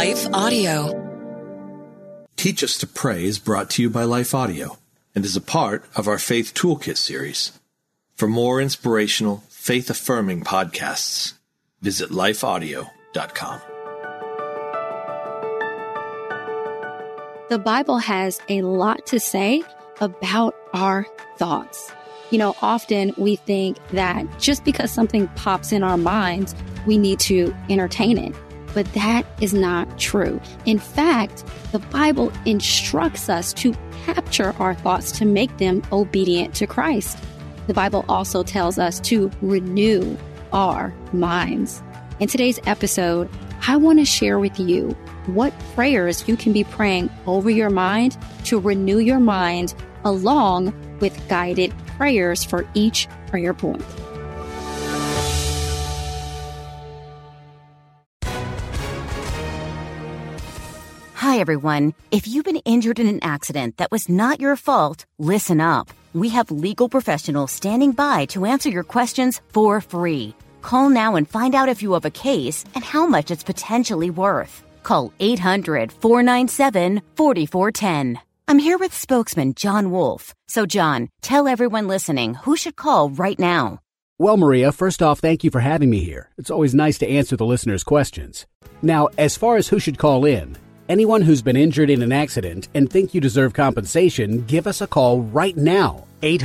Life Audio. Teach Us to Pray is brought to you by Life Audio and is a part of our Faith Toolkit series. For more inspirational, faith-affirming podcasts, visit lifeaudio.com. The Bible has a lot to say about our thoughts. You know, often we think that just because something pops in our minds, we need to entertain it. But that is not true. In fact, the Bible instructs us to capture our thoughts to make them obedient to Christ. The Bible also tells us to renew our minds. In today's episode, I want to share with you what prayers you can be praying over your mind to renew your mind, along with guided prayers for each prayer point. Hi, everyone. If you've been injured in an accident that was not your fault, listen up. We have legal professionals standing by to answer your questions for free. Call now and find out if you have a case and how much it's potentially worth. Call 800-497-4410. I'm here with spokesman John Wolf. So, John, tell everyone listening who should call right now. Well, Maria, first off, thank you for having me here. It's always nice to answer the listeners' questions. Now, as far as who should call in, anyone who's been injured in an accident and think you deserve compensation, give us a call right now.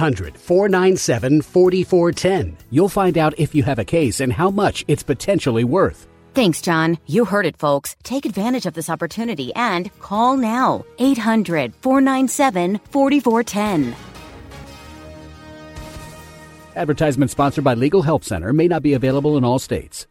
800-497-4410. You'll find out if you have a case and how much it's potentially worth. Thanks, John. You heard it, folks. Take advantage of this opportunity and call now. 800-497-4410. Advertisement sponsored by Legal Help Center. May not be available in all states.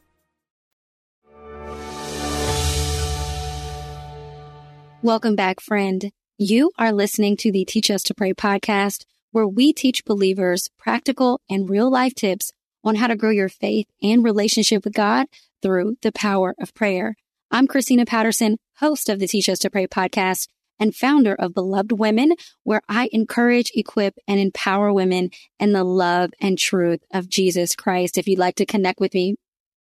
Welcome back, friend. You are listening to the Teach Us to Pray podcast, where we teach believers practical and real-life tips on how to grow your faith and relationship with God through the power of prayer. I'm Christina Patterson, host of the Teach Us to Pray podcast and founder of Beloved Women, where I encourage, equip, and empower women in the love and truth of Jesus Christ. If you'd like to connect with me,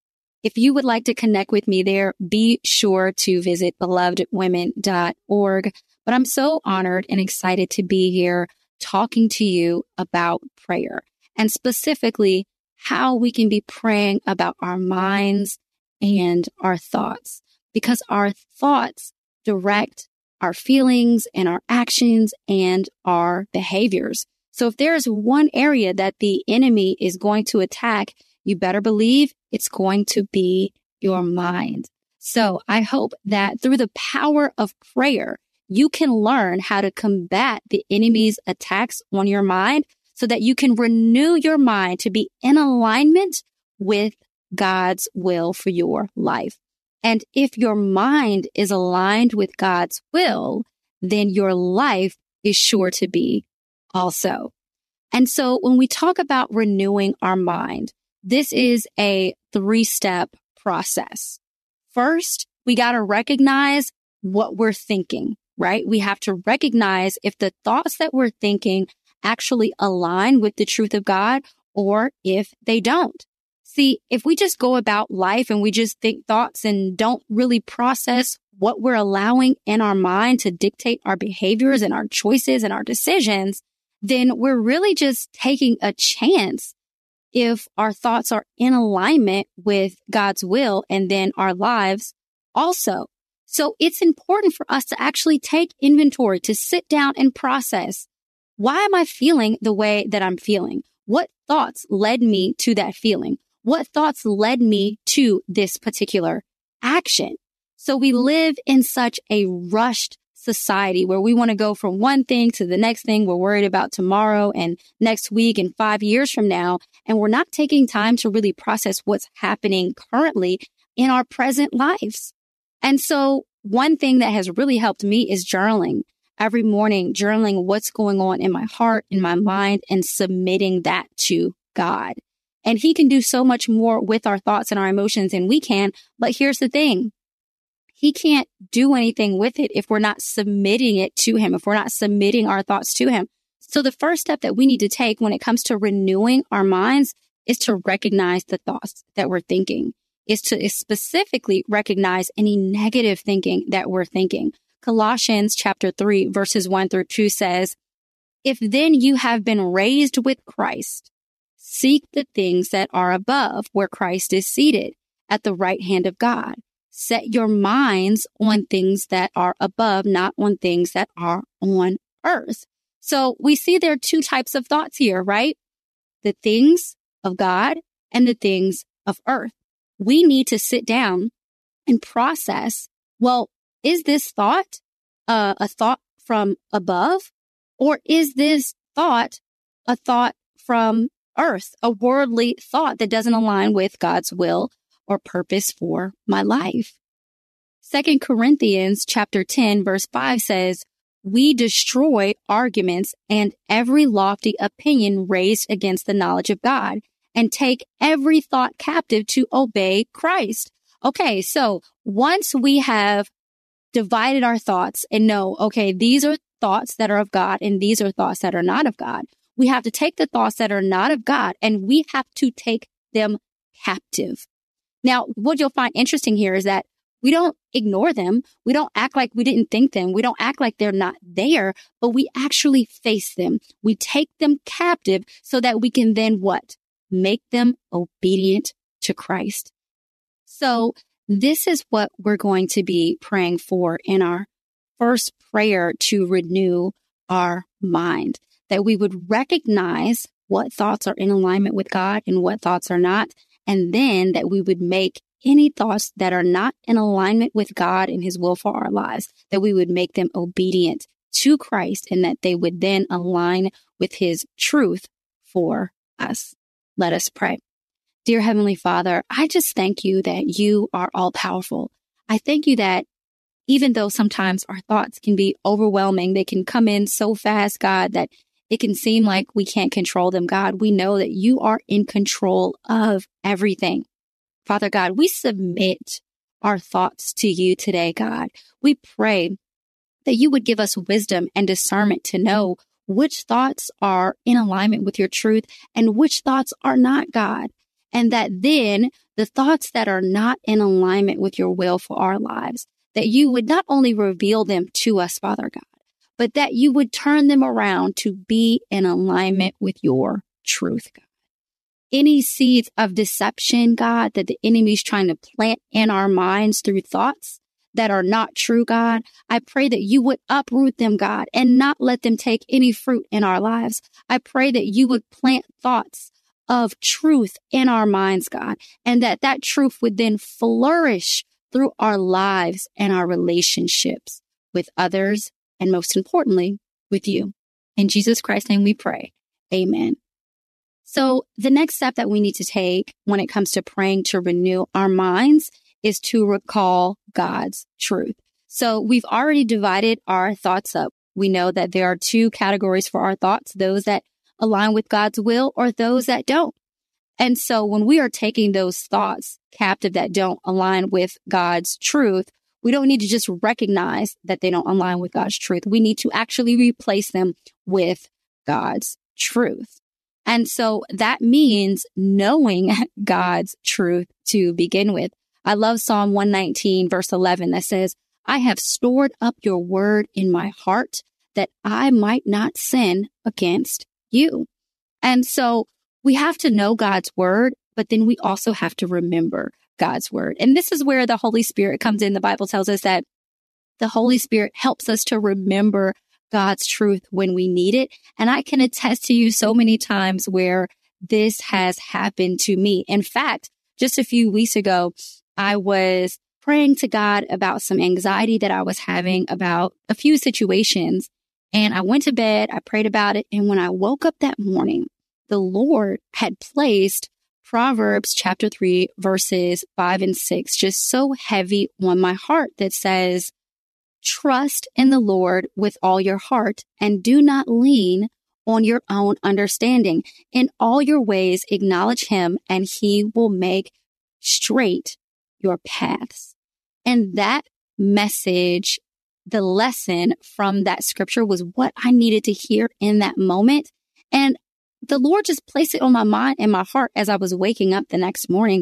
If you would like to connect with me there, be sure to visit belovedwomen.org. But I'm so honored and excited to be here talking to you about prayer, and specifically how we can be praying about our minds and our thoughts, because our thoughts direct our feelings and our actions and our behaviors. So if there is one area that the enemy is going to attack, you better believe it's going to be your mind. So I hope that through the power of prayer, you can learn how to combat the enemy's attacks on your mind so that you can renew your mind to be in alignment with God's will for your life. And if your mind is aligned with God's will, then your life is sure to be also. And so when we talk about renewing our mind, this is a 3-step process. First, we got to recognize what we're thinking, right? We have to recognize if the thoughts that we're thinking actually align with the truth of God or if they don't. See, if we just go about life and we just think thoughts and don't really process what we're allowing in our mind to dictate our behaviors and our choices and our decisions, then we're really just taking a chance if our thoughts are in alignment with God's will and then our lives also. So it's important for us to actually take inventory, to sit down and process. Why am I feeling the way that I'm feeling? What thoughts led me to that feeling? What thoughts led me to this particular action? So we live in such a rushed society where we want to go from one thing to the next thing. We're worried about tomorrow and next week and 5 years from now. And we're not taking time to really process what's happening currently in our present lives. And so one thing that has really helped me is journaling. Every morning, journaling what's going on in my heart, in my mind, and submitting that to God. And He can do so much more with our thoughts and our emotions than we can. But here's the thing. He can't do anything with it if we're not submitting it to Him, if we're not submitting our thoughts to Him. So the first step that we need to take when it comes to renewing our minds is to recognize the thoughts that we're thinking. is to specifically recognize any negative thinking that we're thinking. Colossians chapter 3, verses 1-2 says, "If then you have been raised with Christ, seek the things that are above, where Christ is seated at the right hand of God. Set your minds on things that are above, not on things that are on earth." So we see there are two types of thoughts here, right? The things of God and the things of earth. We need to sit down and process, well, is this thought a thought from above? Or is this thought a thought from earth, a worldly thought that doesn't align with God's will or purpose for my life? 2 Corinthians chapter 10, verse 5 says, "We destroy arguments and every lofty opinion raised against the knowledge of God, and take every thought captive to obey Christ." Okay, so once we have divided our thoughts and know, okay, these are thoughts that are of God and these are thoughts that are not of God, we have to take the thoughts that are not of God and we have to take them captive. Now, what you'll find interesting here is that we don't ignore them. We don't act like we didn't think them. We don't act like they're not there, but we actually face them. We take them captive so that we can then what? Make them obedient to Christ. So this is what we're going to be praying for in our first prayer to renew our mind, that we would recognize what thoughts are in alignment with God and what thoughts are not, and then that we would make any thoughts that are not in alignment with God and His will for our lives, that we would make them obedient to Christ and that they would then align with His truth for us. Let us pray. Dear Heavenly Father, I just thank you that you are all powerful. I thank you that even though sometimes our thoughts can be overwhelming, they can come in so fast, God, that it can seem like we can't control them. God, we know that you are in control of everything. Father God, we submit our thoughts to you today, God. We pray that you would give us wisdom and discernment to know which thoughts are in alignment with your truth and which thoughts are not, God. And that then the thoughts that are not in alignment with your will for our lives, that you would not only reveal them to us, Father God, but that you would turn them around to be in alignment with your truth, God. Any seeds of deception, God, that the enemy's trying to plant in our minds through thoughts that are not true, God, I pray that you would uproot them, God, and not let them take any fruit in our lives. I pray that you would plant thoughts of truth in our minds, God, and that truth would then flourish through our lives and our relationships with others, and most importantly, with you. In Jesus Christ's name we pray. Amen. So the next step that we need to take when it comes to praying to renew our minds is to recall God's truth. So we've already divided our thoughts up. We know that there are two categories for our thoughts, those that align with God's will or those that don't. And so when we are taking those thoughts captive that don't align with God's truth, we don't need to just recognize that they don't align with God's truth. We need to actually replace them with God's truth. And so that means knowing God's truth to begin with. I love Psalm 119, verse 11, that says, "I have stored up your word in my heart that I might not sin against you." And so we have to know God's word, but then we also have to remember God's word. And this is where the Holy Spirit comes in. The Bible tells us that the Holy Spirit helps us to remember God's truth when we need it. And I can attest to you so many times where this has happened to me. In fact, just a few weeks ago, I was praying to God about some anxiety that I was having about a few situations. And I went to bed, I prayed about it. And when I woke up that morning, the Lord had placed Proverbs chapter 3, verses 5 and 6, just so heavy on my heart that says, "Trust in the Lord with all your heart and do not lean on your own understanding. In all your ways, acknowledge him and he will make straight your paths." And that message, the lesson from that scripture was what I needed to hear in that moment. And the Lord just placed it on my mind and my heart as I was waking up the next morning.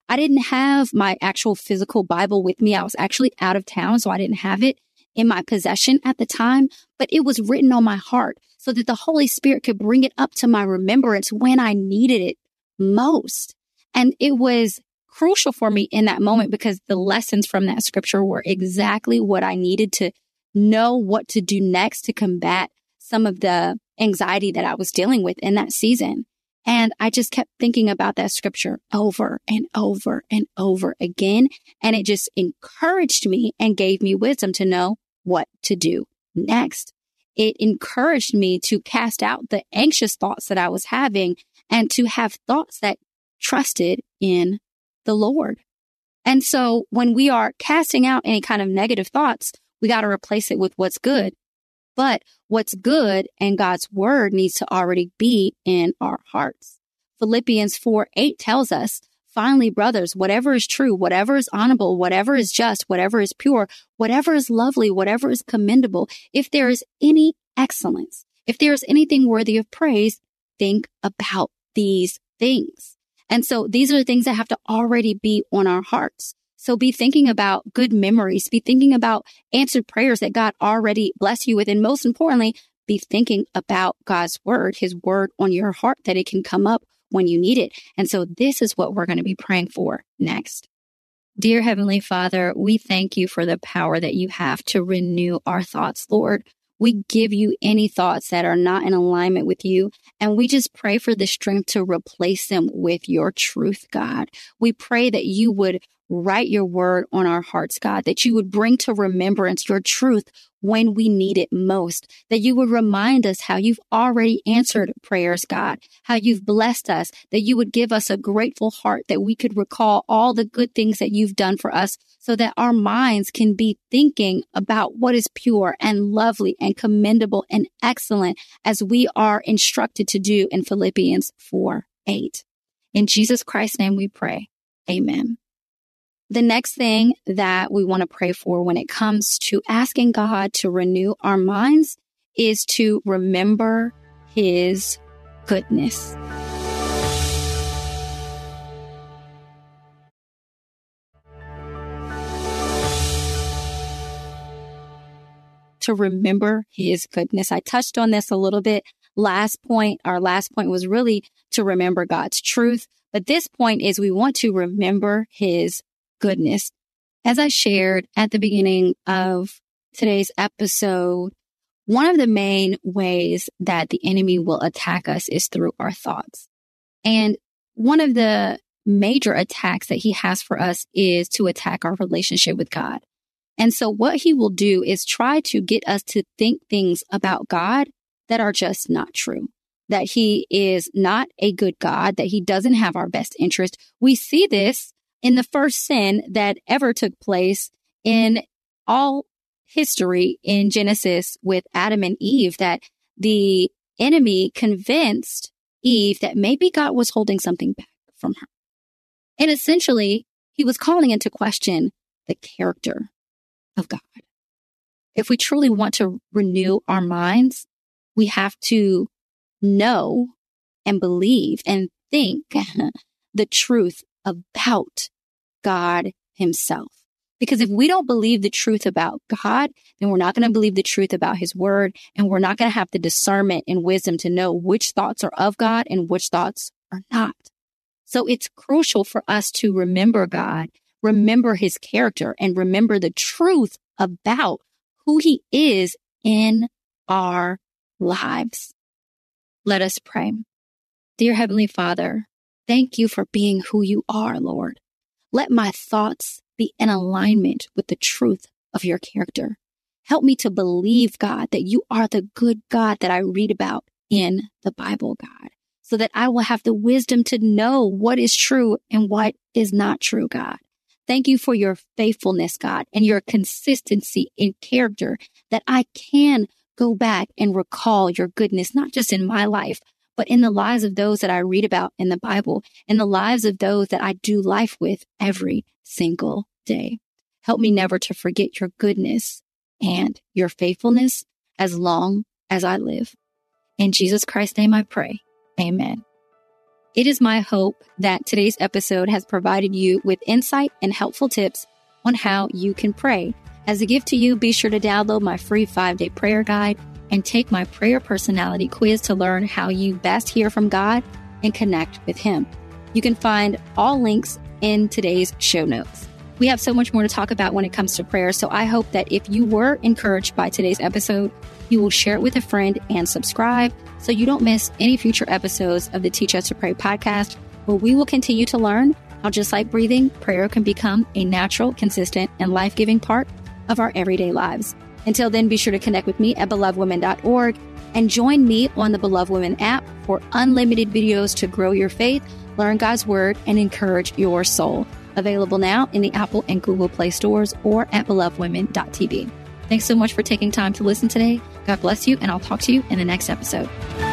I didn't have my actual physical Bible with me. I was actually out of town, so I didn't have it in my possession at the time, but it was written on my heart so that the Holy Spirit could bring it up to my remembrance when I needed it most. And it was crucial for me in that moment because the lessons from that scripture were exactly what I needed to know what to do next to combat some of the anxiety that I was dealing with in that season. And I just kept thinking about that scripture over and over and over again. And it just encouraged me and gave me wisdom to know what to do next. It encouraged me to cast out the anxious thoughts that I was having and to have thoughts that trusted in the Lord. And so when we are casting out any kind of negative thoughts, we got to replace it with what's good. But what's good and God's word needs to already be in our hearts. Philippians 4:8 tells us, finally, brothers, whatever is true, whatever is honorable, whatever is just, whatever is pure, whatever is lovely, whatever is commendable, if there is any excellence, if there is anything worthy of praise, think about these things. And so these are the things that have to already be on our hearts. So be thinking about good memories, be thinking about answered prayers that God already blessed you with. And most importantly, be thinking about God's word, his word on your heart, that it can come up when you need it. And so this is what we're going to be praying for next. Dear Heavenly Father, we thank you for the power that you have to renew our thoughts, Lord. We give you any thoughts that are not in alignment with you, and we just pray for the strength to replace them with your truth, God. We pray that you would write your word on our hearts, God, that you would bring to remembrance your truth when we need it most, that you would remind us how you've already answered prayers, God, how you've blessed us, that you would give us a grateful heart, that we could recall all the good things that you've done for us so that our minds can be thinking about what is pure and lovely and commendable and excellent as we are instructed to do in Philippians 4:8. In Jesus Christ's name we pray. Amen. The next thing that we want to pray for when it comes to asking God to renew our minds is to remember his goodness. To remember his goodness. I touched on this a little bit last point. Our last point was really to remember God's truth. But this point is we want to remember his goodness. As I shared at the beginning of today's episode, one of the main ways that the enemy will attack us is through our thoughts. And one of the major attacks that he has for us is to attack our relationship with God. And so what he will do is try to get us to think things about God that are just not true, that he is not a good God, that he doesn't have our best interest. We see this in the first sin that ever took place in all history in Genesis with Adam and Eve, that the enemy convinced Eve that maybe God was holding something back from her. And essentially, he was calling into question the character of God. If we truly want to renew our minds, we have to know and believe and think the truth about God himself. Because if we don't believe the truth about God, then we're not going to believe the truth about his word, and we're not going to have the discernment and wisdom to know which thoughts are of God and which thoughts are not. So it's crucial for us to remember God, remember his character, and remember the truth about who he is in our lives. Let us pray. Dear Heavenly Father, thank you for being who you are, Lord. Let my thoughts be in alignment with the truth of your character. Help me to believe, God, that you are the good God that I read about in the Bible, God, so that I will have the wisdom to know what is true and what is not true, God. Thank you for your faithfulness, God, and your consistency in character, that I can go back and recall your goodness, not just in my life, but in the lives of those that I read about in the Bible, in the lives of those that I do life with every single day. Help me never to forget your goodness and your faithfulness as long as I live. In Jesus Christ's name I pray. Amen. It is my hope that today's episode has provided you with insight and helpful tips on how you can pray. As a gift to you, be sure to download my free 5-day prayer guide and take my prayer personality quiz to learn how you best hear from God and connect with Him. You can find all links in today's show notes. We have so much more to talk about when it comes to prayer, so I hope that if you were encouraged by today's episode, you will share it with a friend and subscribe so you don't miss any future episodes of the Teach Us to Pray podcast, where we will continue to learn how, just like breathing, prayer can become a natural, consistent, and life-giving part of our everyday lives. Until then, be sure to connect with me at belovedwomen.org and join me on the Beloved Women app for unlimited videos to grow your faith, learn God's Word, and encourage your soul. Available now in the Apple and Google Play stores or at belovedwomen.tv. Thanks so much for taking time to listen today. God bless you, and I'll talk to you in the next episode.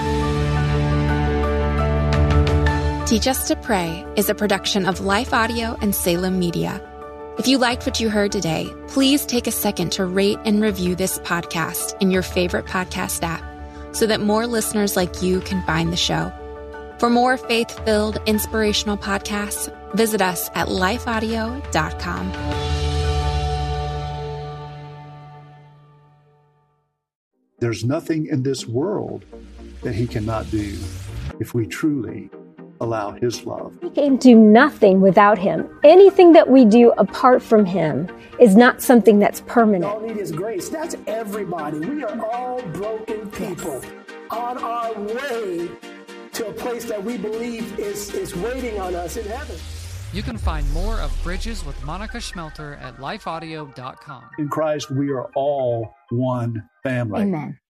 Teach Us to Pray is a production of Life Audio and Salem Media. If you liked what you heard today, please take a second to rate and review this podcast in your favorite podcast app so that more listeners like you can find the show. For more faith-filled, inspirational podcasts, visit us at lifeaudio.com. There's nothing in this world that He cannot do if we truly allow His love. We can do nothing without Him. Anything that we do apart from Him is not something that's permanent. All need His grace. That's everybody. We are all broken people on our way to a place that we believe is waiting on us in heaven. You can find more of Bridges with Monica Schmelter at lifeaudio.com. In Christ, we are all one family. Amen.